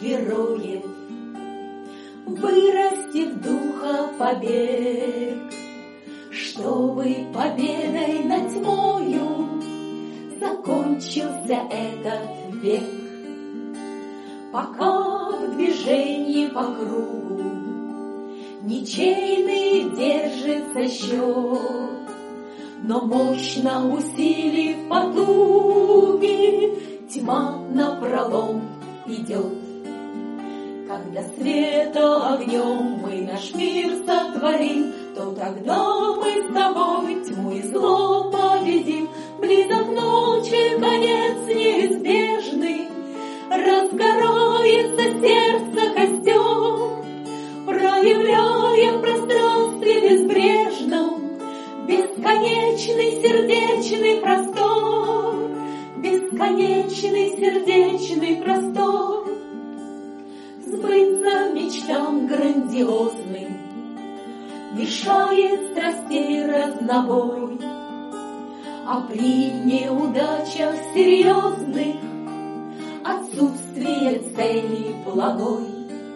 героев, вырастив духа побед, чтобы победой над тьмою закончился этот век. Пока в движении по кругу ничейный держится счет, но мощно усилив потуги, тьма напролом идет. Когда света огнем мы наш мир сотворим, то тогда мы с тобой тьму и зло победим. Близок ночи конец неизбежный, разгорается сердце костер, проявляя в пространстве безбрежном бесконечный сердечный простор, бесконечный сердечный простор. Сбыться мечтам грандиозным мешает страстей разнобой, а при неудачах серьезных отсутствие цели благой.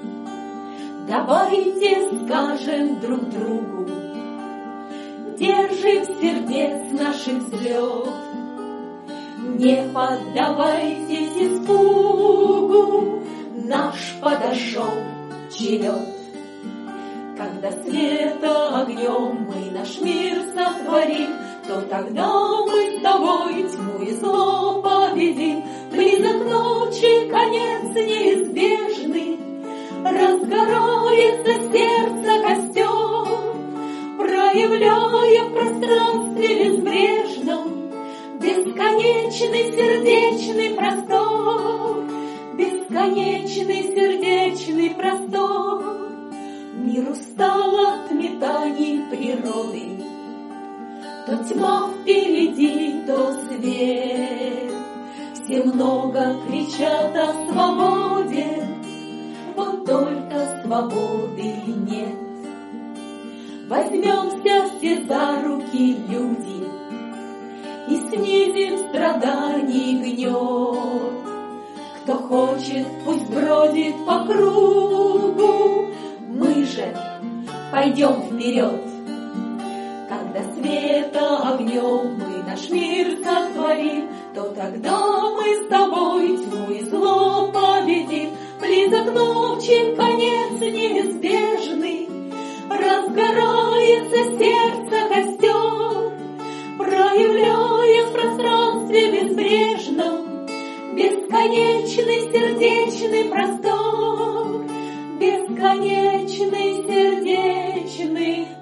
Давайте скажем друг другу, держим сердец наших взлет, не поддавайтесь испугу, наш подошел черед. Когда света огнем мы наш мир сотворим, то тогда мы с тобой тьму и зло победим. Близок ночи конец неизбежный, разгорается сердце костер, проявляя в пространстве безбрежном бесконечный сердечный простор, бесконечный сердечный простор. Мир устал от метаний природы, то тьма впереди, то свет. Все много кричат о свободе, вот только свободы нет. Возьмемся все за руки, люди, и снизим страданий гнет. Кто хочет, пусть бродит по кругу, мы же пойдем вперед. Когда света огнем мы наш мир сотворим, то тогда мы с тобой тьму и зло победим. Близок ночи конец неизбежный, разгорается сердце костер, проявляя в пространстве безбрежном бесконечный сердечный простор, бесконечный сердечный